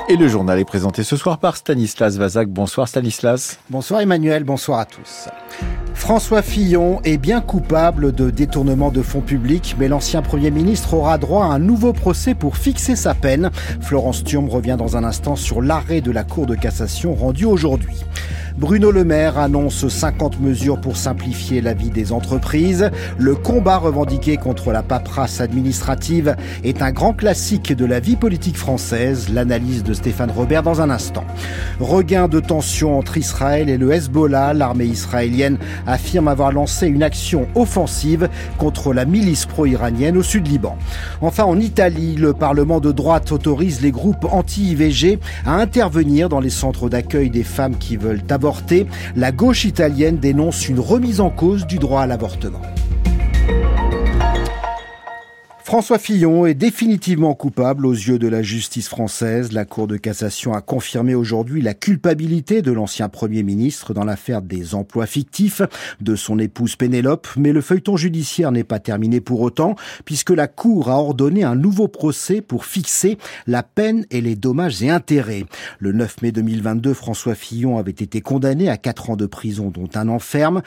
Et le journal est présenté ce soir par Stanislas Vazak. Bonsoir Stanislas. Bonsoir Emmanuel, bonsoir à tous. François Fillon est bien coupable de détournement de fonds publics, mais l'ancien Premier ministre aura droit à un nouveau procès pour fixer sa peine. Florence Thurm revient dans un instant sur l'arrêt de la Cour de cassation rendu aujourd'hui. Bruno Le Maire annonce 50 mesures pour simplifier la vie des entreprises. Le combat revendiqué contre la paperasse administrative est un grand classique de la vie politique française. L'analyse de Stéphane Robert dans un instant. Regain de tension entre Israël et le Hezbollah. L'armée israélienne affirme avoir lancé une action offensive contre la milice pro-iranienne au sud-Liban. Enfin, en Italie, le Parlement de droite autorise les groupes anti-IVG à intervenir dans les centres d'accueil des femmes qui veulent avorter. La gauche italienne dénonce une remise en cause du droit à l'avortement. François Fillon est définitivement coupable aux yeux de la justice française. La Cour de cassation a confirmé aujourd'hui la culpabilité de l'ancien Premier ministre dans l'affaire des emplois fictifs de son épouse Pénélope. Mais le feuilleton judiciaire n'est pas terminé pour autant, puisque la Cour a ordonné un nouveau procès pour fixer la peine et les dommages et intérêts. Le 9 mai 2022, François Fillon avait été condamné à 4 ans de prison, dont 1 an ferme,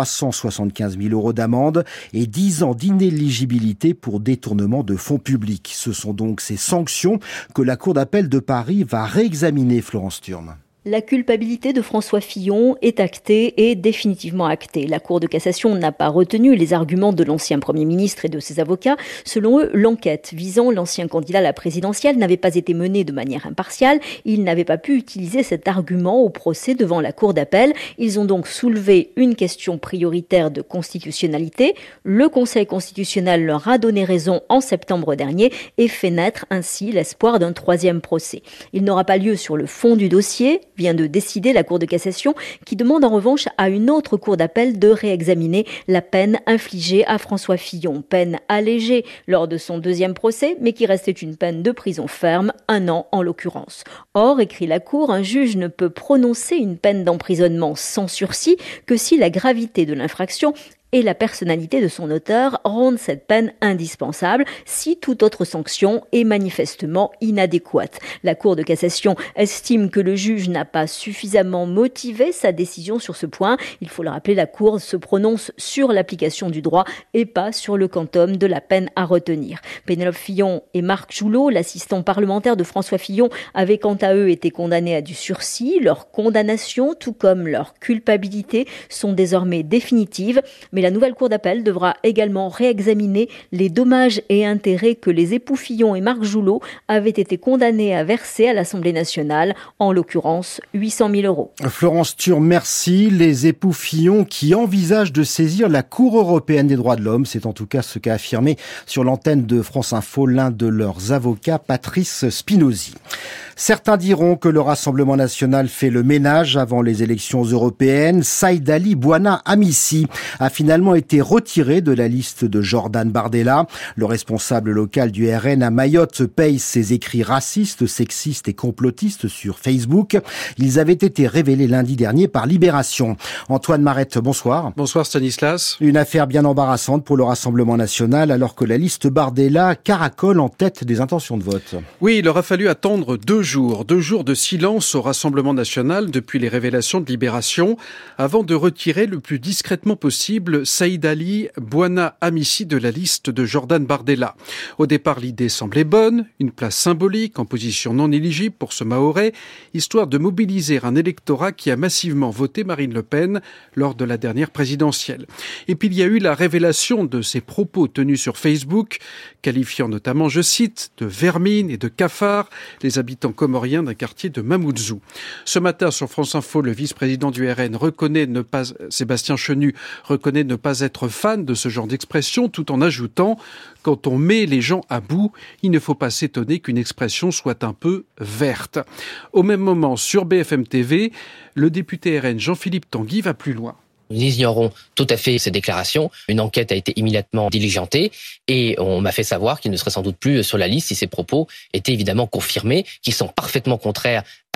375 000 € d'amende et 10 ans d'inéligibilité pour détournement de fonds publics. Ce sont donc ces sanctions que la Cour d'appel de Paris va réexaminer, Florence Thurm. La culpabilité de François Fillon est actée et définitivement actée. La Cour de cassation n'a pas retenu les arguments de l'ancien Premier ministre et de ses avocats. Selon eux, l'enquête visant l'ancien candidat à la présidentielle n'avait pas été menée de manière impartiale. Ils n'avaient pas pu utiliser cet argument au procès devant la Cour d'appel. Ils ont donc soulevé une question prioritaire de constitutionnalité. Le Conseil constitutionnel leur a donné raison en septembre dernier et fait naître ainsi l'espoir d'un 3e procès. Il n'aura pas lieu sur le fond du dossier, vient de décider la Cour de cassation, qui demande en revanche à une autre cour d'appel de réexaminer la peine infligée à François Fillon. Peine allégée lors de son 2e procès, mais qui restait une peine de prison ferme, 1 an en l'occurrence. Or, écrit la Cour, un juge ne peut prononcer une peine d'emprisonnement sans sursis que si la gravité de l'infraction et la personnalité de son auteur rendent cette peine indispensable si toute autre sanction est manifestement inadéquate. La Cour de cassation estime que le juge n'a pas suffisamment motivé sa décision sur ce point. Il faut le rappeler, la Cour se prononce sur l'application du droit et pas sur le quantum de la peine à retenir. Pénélope Fillon et Marc Joulot, l'assistant parlementaire de François Fillon, avaient quant à eux été condamnés à du sursis. Leurs condamnations, tout comme leur culpabilité, sont désormais définitives. Mais la nouvelle Cour d'appel devra également réexaminer les dommages et intérêts que les époux Fillon et Marc Joulot avaient été condamnés à verser à l'Assemblée nationale, en l'occurrence 800 000 €. Florence Thurm, merci. Les époux Fillon qui envisagent de saisir la Cour européenne des droits de l'homme, c'est en tout cas ce qu'a affirmé sur l'antenne de France Info l'un de leurs avocats, Patrice Spinozzi. Certains diront que le Rassemblement national fait le ménage avant les élections européennes. Saïd Ali Bouana Amissi a finalement été retiré de la liste de Jordan Bardella. Le responsable local du RN à Mayotte paye ses écrits racistes, sexistes et complotistes sur Facebook. Ils avaient été révélés lundi dernier par Libération. Antoine Marette, bonsoir. Bonsoir Stanislas. Une affaire bien embarrassante pour le Rassemblement national alors que la liste Bardella caracole en tête des intentions de vote. Oui, il aura fallu attendre 2 jours de silence au Rassemblement national depuis les révélations de Libération avant de retirer le plus discrètement possible Saïd Ali Bouana Amissi de la liste de Jordan Bardella. Au départ, l'idée semblait bonne, une place symbolique en position non éligible pour ce Mahorais, histoire de mobiliser un électorat qui a massivement voté Marine Le Pen lors de la dernière présidentielle. Et puis il y a eu la révélation de ses propos tenus sur Facebook, qualifiant notamment, je cite, de vermine et de cafard les habitants comoriens d'un quartier de Mamoudzou. Ce matin, sur France Info, le vice-président du RN Sébastien Chenu reconnaît ne pas être fan de ce genre d'expression, tout en ajoutant « Quand on met les gens à bout, il ne faut pas s'étonner qu'une expression soit un peu verte ». Au même moment, sur BFM TV, le député RN Jean-Philippe Tanguy va plus loin. Nous ignorons tout à fait ces déclarations. Une enquête a été immédiatement diligentée et on m'a fait savoir qu'il ne serait sans doute plus sur la liste si ces propos étaient évidemment confirmés, qui sont parfaitement contraires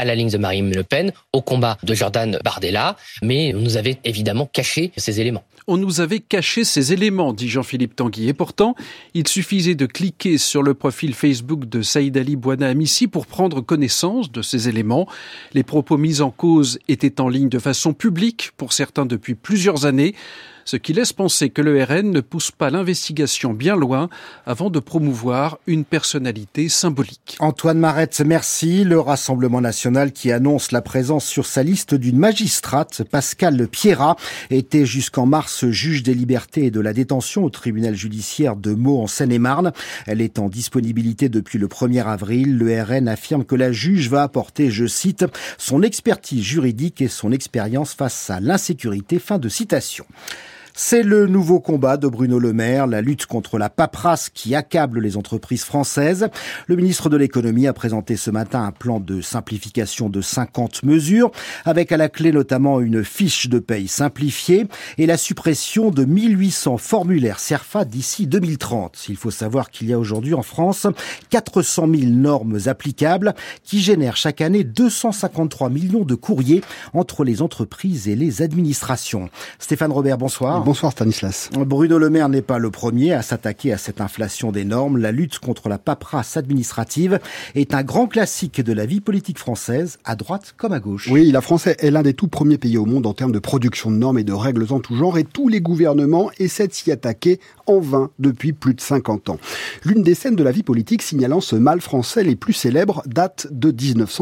à la ligne de Marine Le Pen, au combat de Jordan Bardella, mais on nous avait évidemment caché ces éléments. On nous avait caché ces éléments, dit Jean-Philippe Tanguy. Et pourtant, il suffisait de cliquer sur le profil Facebook de Saïd Ali Bouana Amissi pour prendre connaissance de ces éléments. Les propos mis en cause étaient en ligne de façon publique, pour certains depuis plusieurs années, ce qui laisse penser que le RN ne pousse pas l'investigation bien loin avant de promouvoir une personnalité symbolique. Antoine Marette, merci. Le Rassemblement national qui annonce la présence sur sa liste d'une magistrate, Pascale Pierrat, était jusqu'en mars juge des libertés et de la détention au tribunal judiciaire de Meaux en Seine-et-Marne. Elle est en disponibilité depuis le 1er avril. Le RN affirme que la juge va apporter, je cite, son expertise juridique et son expérience face à l'insécurité. Fin de citation. C'est le nouveau combat de Bruno Le Maire, la lutte contre la paperasse qui accable les entreprises françaises. Le ministre de l'économie a présenté ce matin un plan de simplification de 50 mesures, avec à la clé notamment une fiche de paye simplifiée et la suppression de 1800 formulaires CERFA d'ici 2030. Il faut savoir qu'il y a aujourd'hui en France 400 000 normes applicables qui génèrent chaque année 253 millions de courriers entre les entreprises et les administrations. Stéphane Robert, bonsoir. Bonsoir Stanislas. Bruno Le Maire n'est pas le premier à s'attaquer à cette inflation des normes. La lutte contre la paperasse administrative est un grand classique de la vie politique française, à droite comme à gauche. Oui, la France est l'un des tout premiers pays au monde en termes de production de normes et de règles en tout genre, et tous les gouvernements essaient de s'y attaquer en vain depuis plus de 50 ans. L'une des scènes de la vie politique signalant ce mal français les plus célèbres date de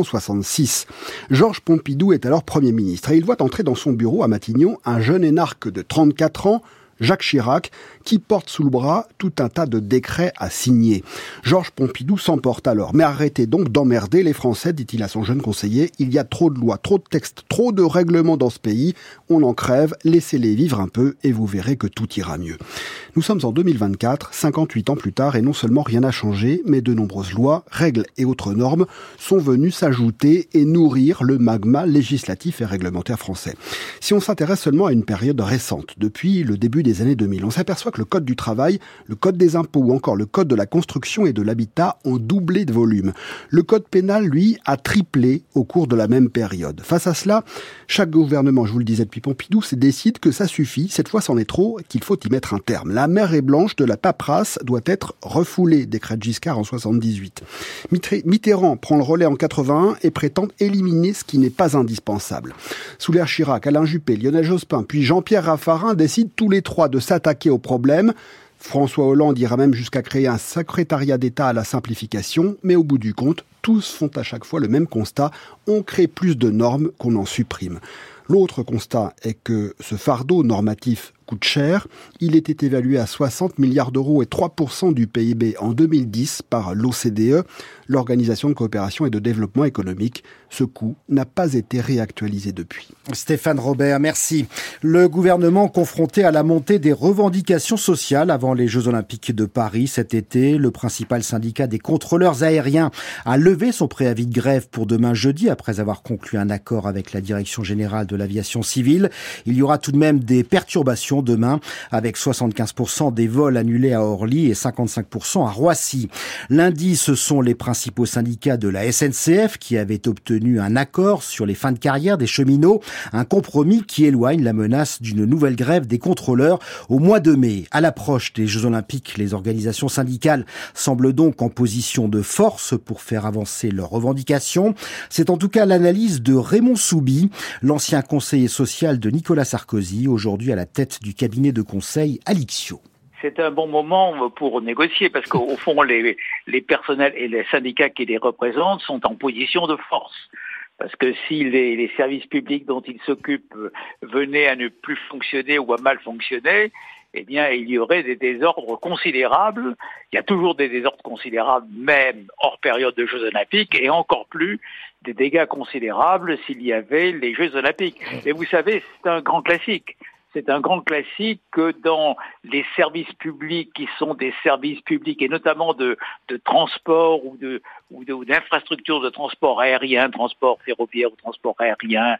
1966. Georges Pompidou est alors Premier ministre et il voit entrer dans son bureau à Matignon un jeune énarque de 34 ans, Jacques Chirac, qui porte sous le bras tout un tas de décrets à signer. Georges Pompidou s'emporte alors. Mais arrêtez donc d'emmerder les Français, dit-il à son jeune conseiller. Il y a trop de lois, trop de textes, trop de règlements dans ce pays. On en crève, laissez-les vivre un peu et vous verrez que tout ira mieux. Nous sommes en 2024, 58 ans plus tard, et non seulement rien n'a changé, mais de nombreuses lois, règles et autres normes sont venues s'ajouter et nourrir le magma législatif et réglementaire français. Si on s'intéresse seulement à une période récente, depuis le début des années 2000, on s'aperçoit que le code du travail, le code des impôts ou encore le code de la construction et de l'habitat ont doublé de volume. Le code pénal, lui, a triplé au cours de la même période. Face à cela, chaque gouvernement, je vous le disais depuis Pompidou, se décide que ça suffit, cette fois c'en est trop, qu'il faut y mettre un terme. La mer est blanche de la paperasse doit être refoulée, décrète Giscard en 78. Mitterrand prend le relais en 81 et prétend éliminer ce qui n'est pas indispensable. Sous l'ère Chirac, Alain Juppé, Lionel Jospin, puis Jean-Pierre Raffarin décident tous les trois de s'attaquer au problème. François Hollande ira même jusqu'à créer un secrétariat d'État à la simplification, mais au bout du compte, tous font à chaque fois le même constat, on crée plus de normes qu'on en supprime. L'autre constat est que ce fardeau normatif coûte cher. Il était évalué à 60 milliards d'euros et 3% du PIB en 2010 par l'OCDE, l'Organisation de coopération et de développement économique. Ce coût n'a pas été réactualisé depuis. Stéphane Robert, merci. Le gouvernement confronté à la montée des revendications sociales avant les Jeux Olympiques de Paris cet été, le principal syndicat des contrôleurs aériens a levé son préavis de grève pour demain jeudi après avoir conclu un accord avec la Direction générale de l'aviation civile. Il y aura tout de même des perturbations demain, avec 75% des vols annulés à Orly et 55% à Roissy. Lundi, ce sont les principaux syndicats de la SNCF qui avaient obtenu un accord sur les fins de carrière des cheminots, un compromis qui éloigne la menace d'une nouvelle grève des contrôleurs au mois de mai. À l'approche des Jeux Olympiques, les organisations syndicales semblent donc en position de force pour faire avancer leurs revendications. C'est en tout cas l'analyse de Raymond Soubi, l'ancien conseiller social de Nicolas Sarkozy, aujourd'hui à la tête du cabinet de conseil Alixio. C'est un bon moment pour négocier parce qu'au fond, les personnels et les syndicats qui les représentent sont en position de force. Parce que si les services publics dont ils s'occupent venaient à ne plus fonctionner ou à mal fonctionner, eh bien, il y aurait des désordres considérables. Il y a toujours des désordres considérables, même hors période de Jeux Olympiques, et encore plus des dégâts considérables s'il y avait les Jeux Olympiques. Mais vous savez, c'est un grand classique. C'est un grand classique que dans les services publics qui sont des services publics et notamment de transport ou d'infrastructures de transport aérien, transport ferroviaire ou transport aérien,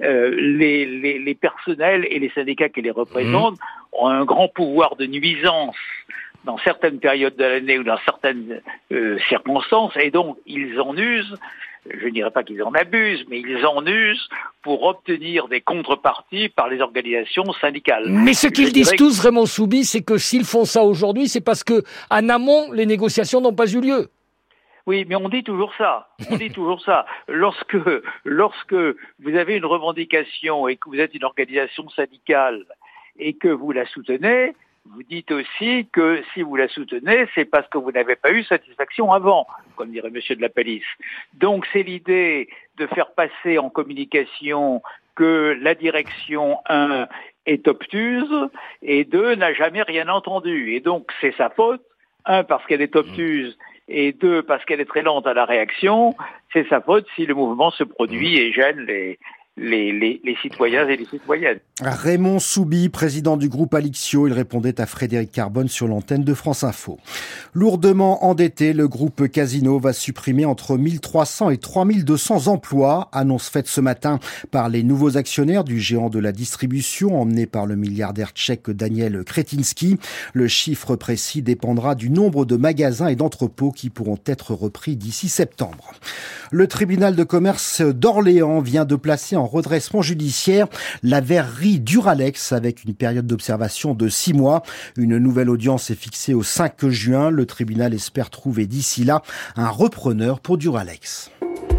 les personnels et les syndicats qui les représentent ont un grand pouvoir de nuisance dans certaines périodes de l'année ou dans certaines circonstances et donc ils en usent je ne dirais pas qu'ils en abusent, mais ils en usent pour obtenir des contreparties par les organisations syndicales. Mais ce qu'ils disent tous, Raymond Soubi, c'est que s'ils font ça aujourd'hui, c'est parce que en amont, les négociations n'ont pas eu lieu. Oui, mais on dit toujours ça. Lorsque vous avez une revendication et que vous êtes une organisation syndicale et que vous la soutenez, vous dites aussi que si vous la soutenez, c'est parce que vous n'avez pas eu satisfaction avant, comme dirait Monsieur de la Palisse. Donc c'est l'idée de faire passer en communication que la direction 1 est obtuse et 2 n'a jamais rien entendu. Et donc c'est sa faute, 1 parce qu'elle est obtuse et 2 parce qu'elle est très lente à la réaction, c'est sa faute si le mouvement se produit et gêne les citoyens et les citoyennes. Raymond Soubi, président du groupe Alixio, il répondait à Frédéric Carbone sur l'antenne de France Info. Lourdement endetté, le groupe Casino va supprimer entre 1300 et 3200 emplois, annonce faite ce matin par les nouveaux actionnaires du géant de la distribution, emmené par le milliardaire tchèque Daniel Kretinsky. Le chiffre précis dépendra du nombre de magasins et d'entrepôts qui pourront être repris d'ici septembre. Le tribunal de commerce d'Orléans vient de placer en redressement judiciaire la verrerie Duralex avec une période d'observation de 6 mois. Une nouvelle audience est fixée au 5 juin. Le tribunal espère trouver d'ici là un repreneur pour Duralex.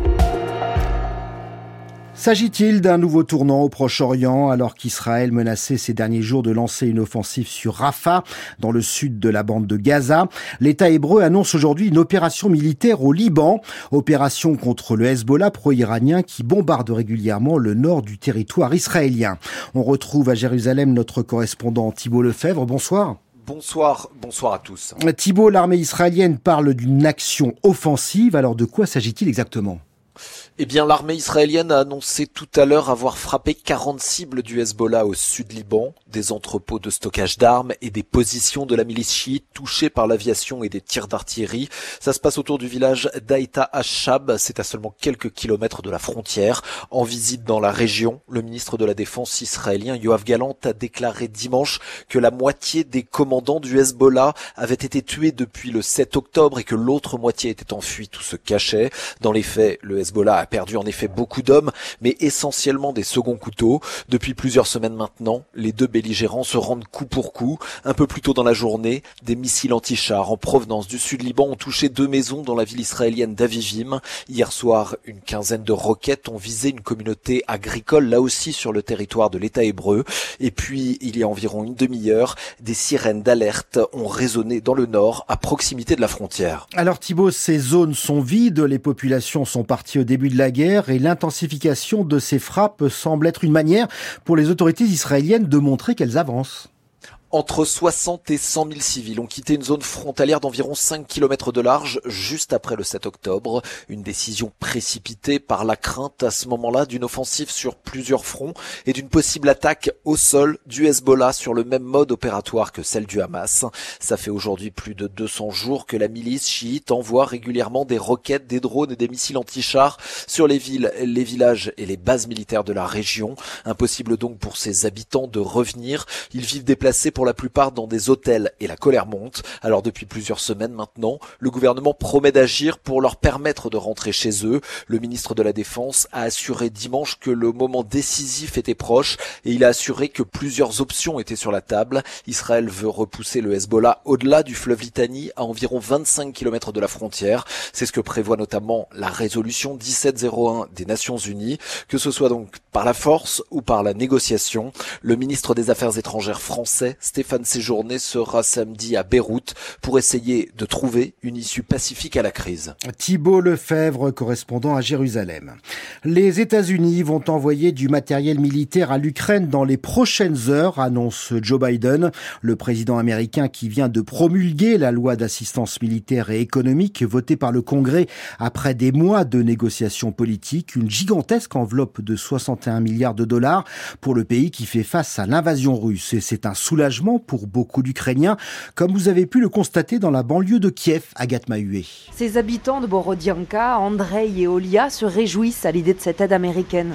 S'agit-il d'un nouveau tournant au Proche-Orient alors qu'Israël menaçait ces derniers jours de lancer une offensive sur Rafah, dans le sud de la bande de Gaza? L'État hébreu annonce aujourd'hui une opération militaire au Liban, opération contre le Hezbollah pro-iranien qui bombarde régulièrement le nord du territoire israélien. On retrouve à Jérusalem notre correspondant Thibault Lefebvre. Bonsoir. Bonsoir à tous. Thibault, l'armée israélienne parle d'une action offensive. Alors de quoi s'agit-il exactement ? Eh bien, l'armée israélienne a annoncé tout à l'heure avoir frappé 40 cibles du Hezbollah au sud Liban, des entrepôts de stockage d'armes et des positions de la milice chiite touchées par l'aviation et des tirs d'artillerie. Ça se passe autour du village d'Aïta Ash-Shab, c'est à seulement quelques kilomètres de la frontière. En visite dans la région, le ministre de la Défense israélien Yoav Gallant a déclaré dimanche que la moitié des commandants du Hezbollah avaient été tués depuis le 7 octobre et que l'autre moitié était en fuite ou se cachait. Dans les faits, le Hezbollah a perdu en effet beaucoup d'hommes, mais essentiellement des seconds couteaux. Depuis plusieurs semaines maintenant, les deux belligérants se rendent coup pour coup. Un peu plus tôt dans la journée, des missiles anti-chars en provenance du sud Liban ont touché 2 maisons dans la ville israélienne d'Avivim. Hier soir, une quinzaine de roquettes ont visé une communauté agricole, là aussi sur le territoire de l'État hébreu. Et puis, il y a environ une demi-heure, des sirènes d'alerte ont résonné dans le nord, à proximité de la frontière. Alors Thibault, ces zones sont vides, les populations sont parties au début de la guerre et l'intensification de ces frappes semble être une manière pour les autorités israéliennes de montrer qu'elles avancent. Entre 60 et 100 000 civils ont quitté une zone frontalière d'environ 5 km de large juste après le 7 octobre. Une décision précipitée par la crainte à ce moment-là d'une offensive sur plusieurs fronts et d'une possible attaque au sol du Hezbollah sur le même mode opératoire que celle du Hamas. Ça fait aujourd'hui plus de 200 jours que la milice chiite envoie régulièrement des roquettes, des drones et des missiles anti-chars sur les villes, les villages et les bases militaires de la région. Impossible donc pour ses habitants de revenir. Ils vivent déplacés pour la plupart dans des hôtels et la colère monte. Alors depuis plusieurs semaines maintenant, le gouvernement promet d'agir pour leur permettre de rentrer chez eux. Le ministre de la Défense a assuré dimanche que le moment décisif était proche et il a assuré que plusieurs options étaient sur la table. Israël veut repousser le Hezbollah au-delà du fleuve Litani à environ 25 km de la frontière. C'est ce que prévoit notamment la résolution 1701 des Nations Unies, que ce soit donc par la force ou par la négociation. Le ministre des Affaires étrangères français, Stéphane Séjourné, sera samedi à Beyrouth pour essayer de trouver une issue pacifique à la crise. Thibault Lefebvre, correspondant à Jérusalem. Les États-Unis vont envoyer du matériel militaire à l'Ukraine dans les prochaines heures, annonce Joe Biden, le président américain qui vient de promulguer la loi d'assistance militaire et économique votée par le Congrès après des mois de négociations politiques. Une gigantesque enveloppe de 61 milliards de dollars pour le pays qui fait face à l'invasion russe. Et c'est un soulagement pour beaucoup d'Ukrainiens, comme vous avez pu le constater dans la banlieue de Kiev, Agathe Mahué. Ces habitants de Borodianka, Andrei et Olia, se réjouissent à l'idée de cette aide américaine.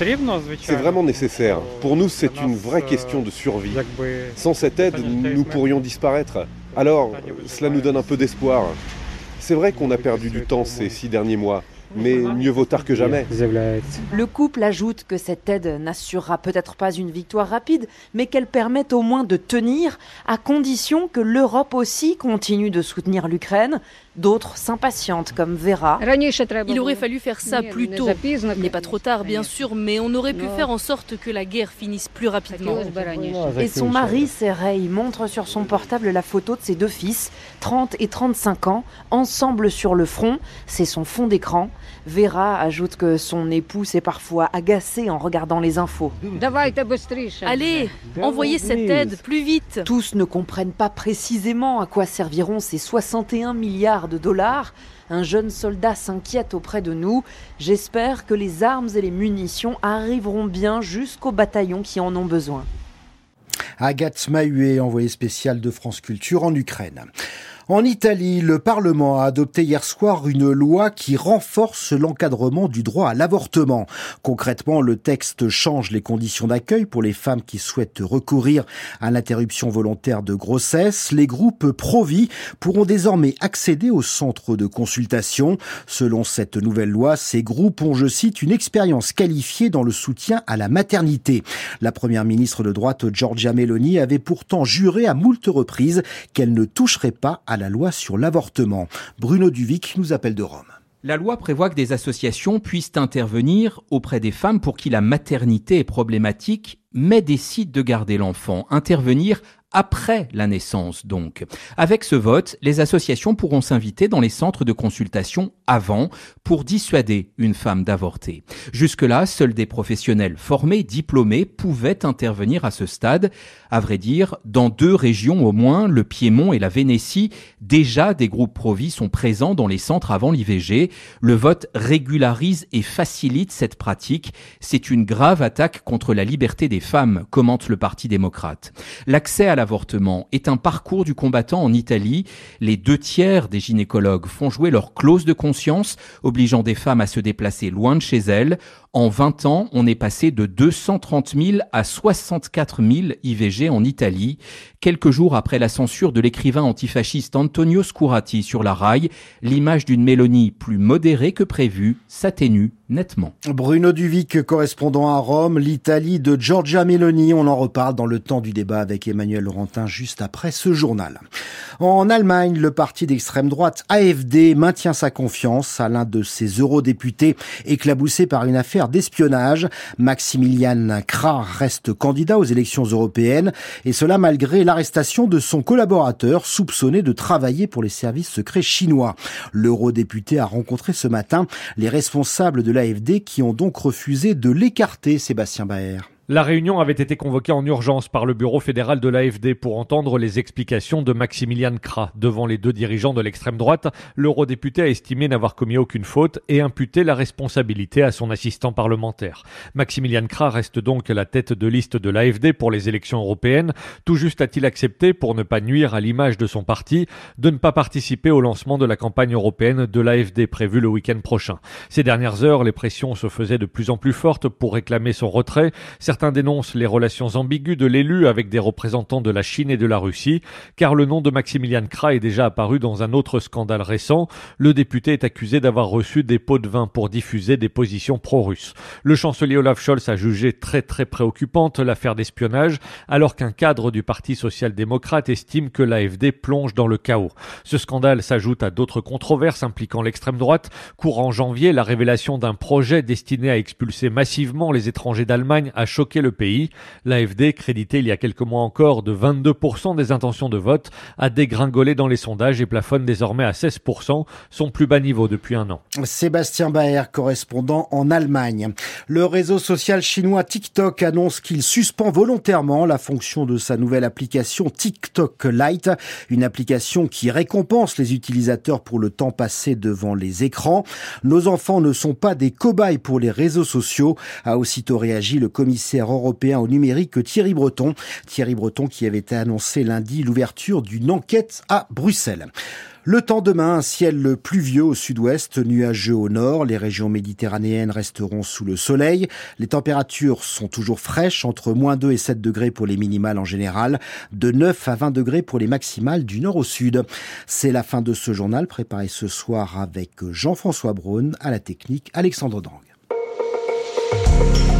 C'est vraiment nécessaire. Pour nous, c'est une vraie question de survie. Sans cette aide, nous pourrions disparaître. Alors, cela nous donne un peu d'espoir. C'est vrai qu'on a perdu du temps ces 6 derniers mois. mais mieux vaut tard que jamais. Le couple ajoute que cette aide n'assurera peut-être pas une victoire rapide, mais qu'elle permette au moins de tenir, à condition que l'Europe aussi continue de soutenir l'Ukraine. D'autres s'impatientent, comme Vera. Il aurait fallu faire ça plus tôt. Il n'est pas trop tard, bien sûr, mais on aurait pu faire en sorte que la guerre finisse plus rapidement. Et son mari, Serhei, montre sur son portable la photo de ses deux fils, 30 et 35 ans, ensemble sur le front. C'est son fond d'écran. Vera ajoute que son époux s'est parfois agacé en regardant les infos. Allez, envoyez cette aide plus vite. Tous ne comprennent pas précisément à quoi serviront ces 61 milliards de dollars. Un jeune soldat s'inquiète auprès de nous. J'espère que les armes et les munitions arriveront bien jusqu'aux bataillons qui en ont besoin. Agathe Mahuet, envoyée spéciale de France Culture en Ukraine. En Italie, le Parlement a adopté hier soir une loi qui renforce l'encadrement du droit à l'avortement. Concrètement, le texte change les conditions d'accueil pour les femmes qui souhaitent recourir à l'interruption volontaire de grossesse. Les groupes pro-vie pourront désormais accéder aux centres de consultation. Selon cette nouvelle loi, ces groupes ont, je cite, une expérience qualifiée dans le soutien à la maternité. La première ministre de droite, Giorgia Meloni, avait pourtant juré à moult reprises qu'elle ne toucherait pas à la loi sur l'avortement. Bruno Duvic nous appelle de Rome. La loi prévoit que des associations puissent intervenir auprès des femmes pour qui la maternité est problématique, mais décident de garder l'enfant. Intervenir après la naissance, donc. Avec ce vote, les associations pourront s'inviter dans les centres de consultation avant pour dissuader une femme d'avorter. Jusque-là, seuls des professionnels formés, diplômés, pouvaient intervenir à ce stade. À vrai dire, dans 2 régions au moins, le Piémont et la Vénétie, déjà des groupes pro-vie sont présents dans les centres avant l'IVG. Le vote régularise et facilite cette pratique. C'est une grave attaque contre la liberté des femmes, commente le Parti démocrate. L'accès à l'avortement est un parcours du combattant en Italie. Les 2/3 des gynécologues font jouer leur clause de conscience, obligeant des femmes à se déplacer loin de chez elles. En 20 ans, on est passé de 230 000 à 64 000 IVG en Italie. Quelques jours après la censure de l'écrivain antifasciste Antonio Scurati sur la Rai, l'image d'une Mélanie plus modérée que prévu s'atténue nettement. Bruno Duvic, correspondant à Rome, l'Italie de Giorgia Meloni. On en reparle dans le temps du débat avec Emmanuel Laurentin juste après ce journal. En Allemagne, le parti d'extrême droite AfD maintient sa confiance à l'un de ses eurodéputés éclaboussé par une affaire d'espionnage. Maximilian Krah reste candidat aux élections européennes et cela malgré l'arrestation de son collaborateur soupçonné de travailler pour les services secrets chinois. L'eurodéputé a rencontré ce matin les responsables de l'AfD qui ont donc refusé de l'écarter, Sébastien Baer. La réunion avait été convoquée en urgence par le bureau fédéral de l'AfD pour entendre les explications de Maximilian Krah. Devant les 2 dirigeants de l'extrême droite, l'eurodéputé a estimé n'avoir commis aucune faute et imputé la responsabilité à son assistant parlementaire. Maximilian Krah reste donc la tête de liste de l'AfD pour les élections européennes. Tout juste a-t-il accepté, pour ne pas nuire à l'image de son parti, de ne pas participer au lancement de la campagne européenne de l'AfD prévue le week-end prochain. Ces dernières heures, les pressions se faisaient de plus en plus fortes pour réclamer son retrait. Certains dénoncent les relations ambiguës de l'élu avec des représentants de la Chine et de la Russie, car le nom de Maximilian Krah est déjà apparu dans un autre scandale récent. Le député est accusé d'avoir reçu des pots de vin pour diffuser des positions pro-russes. Le chancelier Olaf Scholz a jugé très préoccupante l'affaire d'espionnage, alors qu'un cadre du Parti social-démocrate estime que l'AfD plonge dans le chaos. Ce scandale s'ajoute à d'autres controverses impliquant l'extrême droite. Courant janvier, la révélation d'un projet destiné à expulser massivement les étrangers d'Allemagne a choqué le pays. L'AfD, crédité il y a quelques mois encore de 22% des intentions de vote, a dégringolé dans les sondages et plafonne désormais à 16%, son plus bas niveau depuis un an. Sébastien Baer, correspondant en Allemagne. Le réseau social chinois TikTok annonce qu'il suspend volontairement la fonction de sa nouvelle application TikTok Lite, une application qui récompense les utilisateurs pour le temps passé devant les écrans. Nos enfants ne sont pas des cobayes pour les réseaux sociaux, a aussitôt réagi le commissaire européen au numérique Thierry Breton. Thierry Breton qui avait annoncé lundi l'ouverture d'une enquête à Bruxelles. Le temps demain, un ciel pluvieux au sud-ouest, nuageux au nord. Les régions méditerranéennes resteront sous le soleil. Les températures sont toujours fraîches, entre -2 et 7 degrés pour les minimales en général, de 9 à 20 degrés pour les maximales du nord au sud. C'est la fin de ce journal préparé ce soir avec Jean-François Braun, à la technique Alexandre Drang.